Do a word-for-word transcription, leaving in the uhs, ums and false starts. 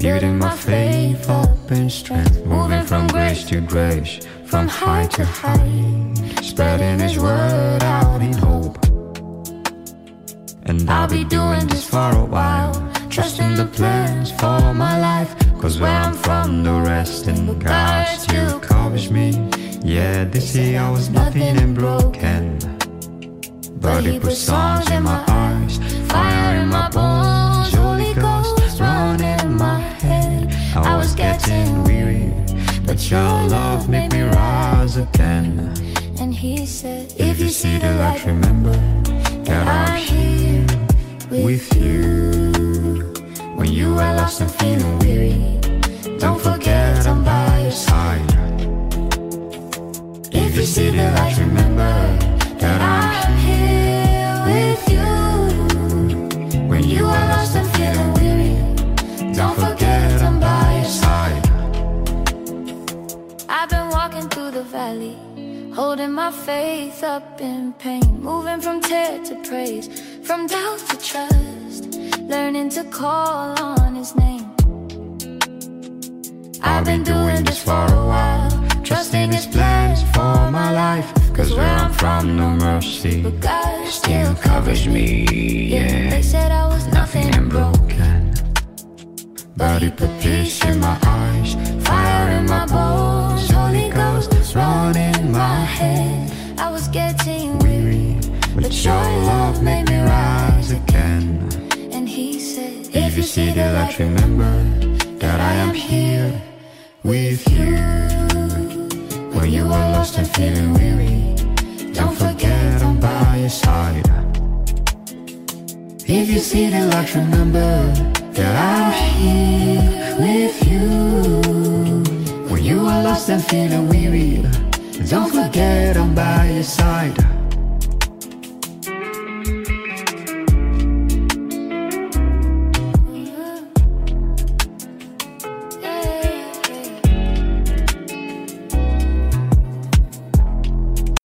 building my faith up in strength, moving from grace to grace, from high to high, spreading His word out in hope. And I'll be doing this for a while, trusting the plans for my life. Cause where I'm from, no rest, and God still covers me. Yeah, they say I was nothing and broken, but He put songs in my eyes, fire in my bones, Holy Ghost running in my head. I was getting weary, but Your love made me rise again. And He said, if you see the light, remember that I'm here with you. When you are lost and feeling weary, don't forget I'm by your side. If you see the light, remember that I'm here with you. When you are lost and feeling weary, don't forget I'm by your side. I've been walking through the valley, holding my faith up in pain, moving from tear to praise, from doubt to trust, learning to call on His name. I've been doing this for a while, trusting His plans for my life. Cause where I'm from, no mercy, but God still covers me. Yeah, they said I was nothing and broken, but He put peace in my eyes, fire in my bones, Holy Ghost running in my head. I was getting weary, but Your love made me rise again. And He said, if you see the light, remember that I am here with you. When you are lost and feeling weary, don't forget I'm by your side. If you see the light, remember that I'm here with you. When you are lost and feeling weary, don't forget I'm by your side.